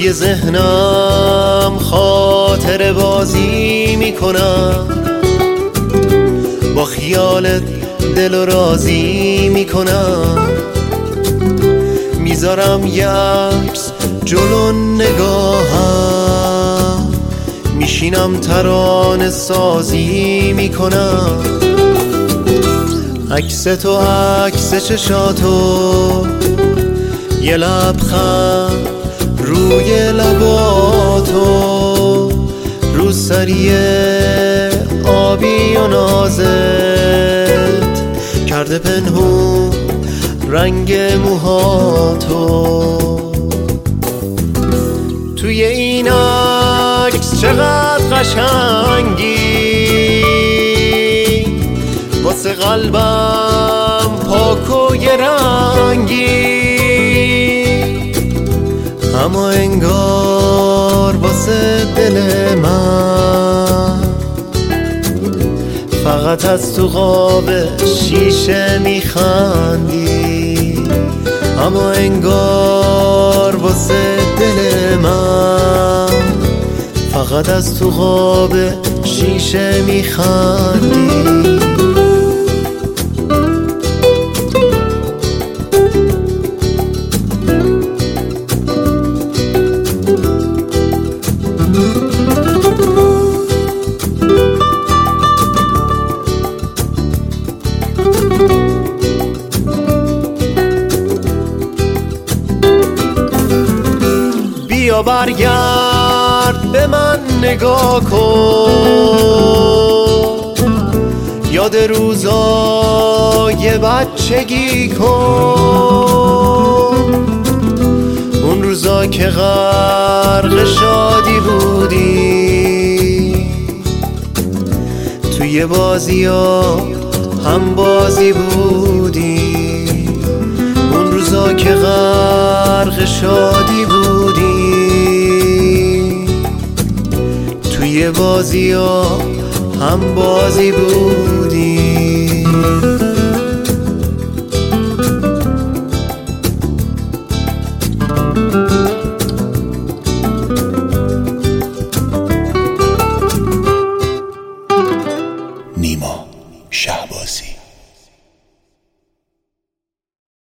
توی ذهنم خاطر بازی میکنم، با خیالت دل و راضی میکنم. میذارم یه عکس جلو نگاهم، میشینم ترانه سازی میکنم. عکس تو عکس چشاتو، یه لبخند روی لباتو، روسری آبی و نازت کرده پنهون رنگ موهاتو. توی این عکس چقدر قشنگی، واسه قلبم پاک و یه رنگی، اما انگار واسه دل من فقط از تو قاب شیشه میخندی. اما انگار واسه دل من فقط از تو قاب شیشه میخندی. بیا برگرد به من نگاه کن، یاد روزای بچگی کن، اون روزا که غرق شادی بودی، توی بازی‌ها هم بازی بودی، اون روزا که غرق شادی بودی، توی بازی‌ها هم بازی بودی. نیما شهبازی.